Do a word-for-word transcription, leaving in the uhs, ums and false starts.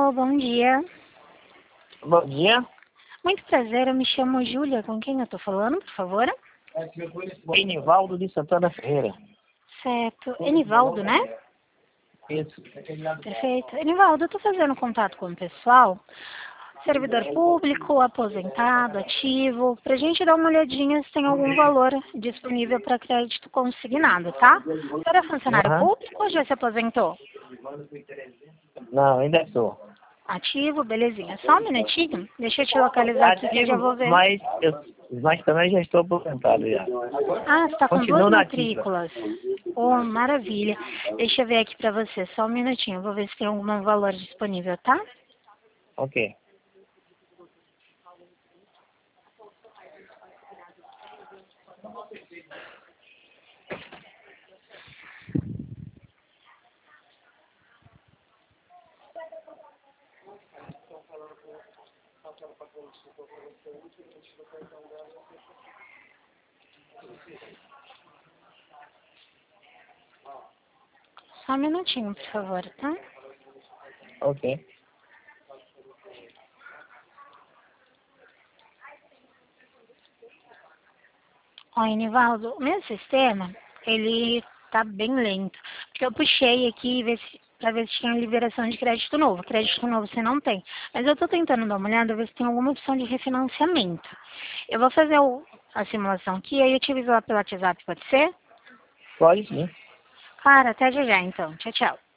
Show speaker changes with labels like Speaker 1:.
Speaker 1: Alô, bom dia.
Speaker 2: Bom dia.
Speaker 1: Muito prazer, eu me chamo Júlia. Com quem eu tô falando, por favor?
Speaker 2: Enivaldo de Santana Ferreira.
Speaker 1: Certo. Enivaldo, né?
Speaker 2: Isso.
Speaker 1: Perfeito. Enivaldo, eu tô fazendo contato com o pessoal, servidor público, aposentado, ativo, pra gente dar uma olhadinha se tem algum valor disponível para crédito consignado, tá? Você era funcionário
Speaker 2: Aham.
Speaker 1: público ou já se aposentou?
Speaker 2: Não, ainda sou.
Speaker 1: Ativo, belezinha. Só um minutinho, deixa eu te localizar aqui que eu já vou
Speaker 2: Ativo,
Speaker 1: ver.
Speaker 2: mas, eu, mas também já estou aposentado já.
Speaker 1: Ah, você está com duas
Speaker 2: Continuo na ativa.
Speaker 1: matrículas. Oh, maravilha. Deixa eu ver aqui para você, só um minutinho. Eu vou ver se tem algum valor disponível, tá?
Speaker 2: Ok.
Speaker 1: Só um minutinho, por favor, tá?
Speaker 2: Ok.
Speaker 1: Ó, Enivaldo, o meu sistema, ele tá bem lento. Porque eu puxei aqui ver se, pra ver se tinha liberação de crédito novo. Crédito novo você não tem. Mas eu tô tentando dar uma olhada, ver se tem alguma opção de refinanciamento. Eu vou fazer o- a simulação aqui, aí eu te aviso lá pelo WhatsApp, pode ser?
Speaker 2: Pode sim.
Speaker 1: Claro, até já já, então. Tchau, tchau.